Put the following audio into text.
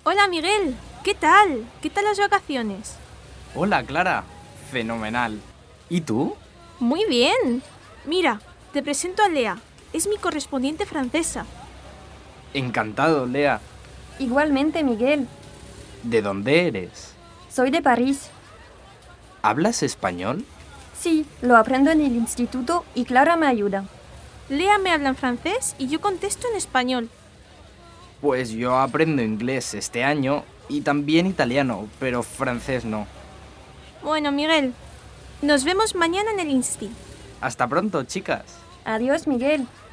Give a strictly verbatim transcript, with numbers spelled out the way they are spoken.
Hola Miguel, ¿qué tal? ¿Qué tal las vacaciones? Hola Clara, fenomenal. ¿Y tú? Muy bien. Mira, te presento a Lea, es mi correspondiente francesa. Encantado, Lea. Igualmente, Miguel. ¿De dónde eres? Soy de París. ¿Hablas español? Sí, lo aprendo en el instituto y Clara me ayuda. Lea me habla en francés y yo contesto en español. Pues yo aprendo inglés este año y también italiano, pero francés no. Bueno, Miguel, nos vemos mañana en el Insti. Hasta pronto, chicas. Adiós, Miguel.